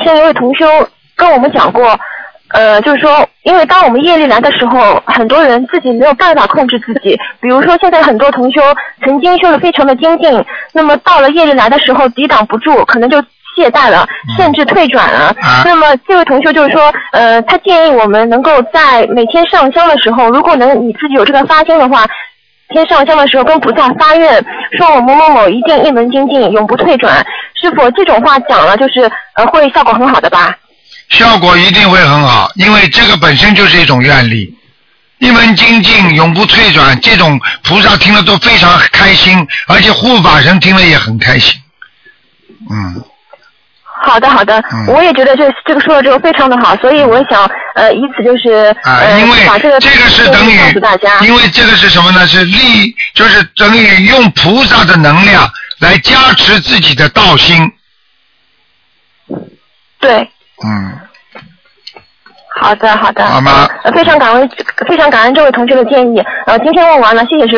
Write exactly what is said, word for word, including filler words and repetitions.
前有位同修跟我们讲过，呃，就是说，因为当我们业力来的时候，很多人自己没有办法控制自己。比如说，现在很多同修曾经修得非常的精进，那么到了业力来的时候，抵挡不住，可能就懈怠了，甚至退转了。 啊、 那么这位同修就是说，呃，他建议我们能够在每天上香的时候，如果能你自己有这个发心的话，每天上香的时候跟菩萨发愿，说我某某某一定一门精进，永不退转。师傅，这种话讲了，就是呃，会效果很好的吧？ 效果一定会很好，因为这个本身就是一种愿力，一门精进永不退转，这种菩萨听了都非常开心，而且护法神听了也很开心。嗯， 好的好的、嗯、我也觉得这这个说的这个非常的好，所以我想呃以此就是啊、 呃因为把这个这个是等于告诉大家， 因为这个是什么呢？是力，就是等于用菩萨的能量来加持自己的道心。 对。 嗯。 好的好的。 好吗？ 呃，非常感恩非常感恩这位同学的建议。呃，今天问完了，谢谢师傅。